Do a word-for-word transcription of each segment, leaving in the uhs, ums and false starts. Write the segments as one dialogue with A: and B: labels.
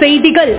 A: செய்திகள்.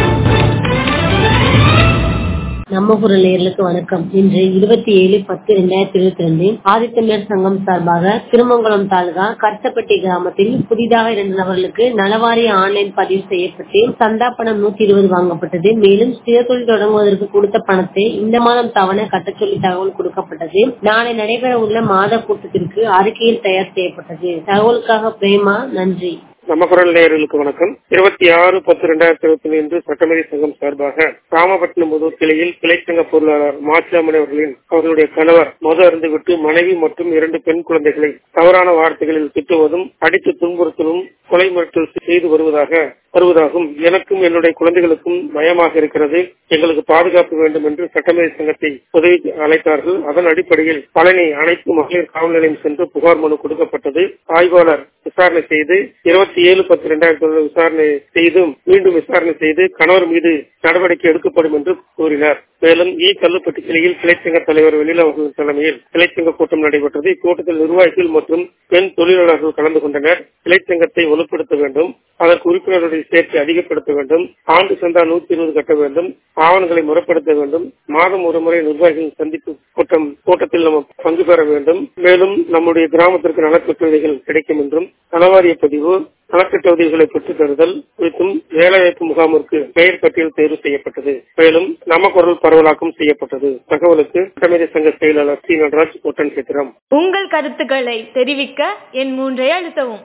A: நம்ம குரல் நேயர்களுக்கு வணக்கம். இன்று இருபத்தி ஏழு பத்து இரண்டாயிரத்தி இருபத்தி ரெண்டு ஆதித்தமிழர் சங்கம் சார்பாக திருமங்கலம் தாலுகா கர்த்தப்பட்டி கிராமத்தில் புதிதாக இரண்டு நபர்களுக்கு நலவாரிய ஆன்லைன் பதிவு செய்யப்பட்டு சந்தா பணம் நூத்தி இருபது வாங்கப்பட்டது. மேலும் சுயதொழில் தொடங்குவதற்கு கொடுத்த பணத்தை இந்த மாதம் தவணை கட்ட சொல்லி தகவல் கொடுக்கப்பட்டது. நாளை நடைபெற உள்ள மாத கூட்டத்திற்கு அறிக்கையில் தயார் செய்யப்பட்டது. தகவலுக்காக பிரேமா, நன்றி.
B: நம்ம குரல் நேயர்களுக்கு வணக்கம். இருபத்தி ஆறு பத்து இரண்டாயிரத்தி இருபத்தி ரெண்டு சட்டமேதை சங்கம் சார்பாக ராமபட்டினம் முதல் கிளையில் கிளை சங்க பொருளாளர் மாசிலாமணி அவர்களின் அவர்களுடைய கணவர் மது அருந்துவிட்டு மனைவி மற்றும் இரண்டு பெண் குழந்தைகளை தவறான வார்த்தைகளில் திட்டுவதும் அடித்து துன்புறுத்தலும் கொலை மிரட்டல் செய்து வருவதாக வருவதாகவும் எனக்கும் என்னுடைய குழந்தைகளுக்கும் பயமாக இருக்கிறது, எங்களுக்கு பாதுகாப்பு வேண்டும் என்று சட்டமேதை சங்கத்தை உதவி அழைத்தார்கள். அதன் அடிப்படையில் பழனி அனைத்து மகளிர் காவல் நிலையம் சென்று புகார் மனு கொடுக்கப்பட்டது. ஆய்வாளர் விசாரணை செய்து இருபத்தி ஏழு பத்து இரண்டாயிரத்தி ஒன்று விசாரணை செய்தும் மீண்டும் விசாரணை செய்து கணவர் மீது நடவடிக்கை எடுக்கப்படும் என்று கூறினார். மேலும் இ கல்லுப்பட்டி கிளையில் கிளைச்சங்க தலைவர் வெளியில் அவர்கள் தலைமையில் கிளைச்சங்க கூட்டம் நடைபெற்றது. இக்கூட்டத்தில் நிர்வாகிகள் மற்றும் பெண் தொழிலாளர்கள் கலந்து கொண்டனர். கிளைச்சங்கத்தை வலுப்படுத்த வேண்டும், அதற்கு உறுப்பினர்களுடைய சேர்க்கை அதிகப்படுத்த வேண்டும், ஆண்டு சந்தா நூத்தி இருபது கட்ட வேண்டும், ஆவணங்களை முறைப்படுத்த வேண்டும், மாதம் ஒரு முறை நிர்வாகிகள் சந்திப்பு கூட்டம் கூட்டத்தில் நம்ம பங்கு பெற வேண்டும். மேலும் நம்முடைய கிராமத்திற்கு நலத்திட்ட உதவிகள் கிடைக்கும் என்றும் நலவாரிய பதிவு நலத்திட்ட உதவிகளை பெற்றுத் தருதல் குறித்தும் வேலைவாய்ப்பு முகாமிற்கு பெயர் பட்டியல் தேர்வு செய்யப்பட்டது. மேலும் நம்ம குரல் பரவலாக்கம் செய்யப்பட்டது. தகவலுக்கு சட்டமேதை சங்க செயலாளர் சி நடராஜ் ஒட்டன் சித்திரம்.
A: உங்கள் கருத்துக்களை தெரிவிக்க என் மூன்றை அழுத்தவும்.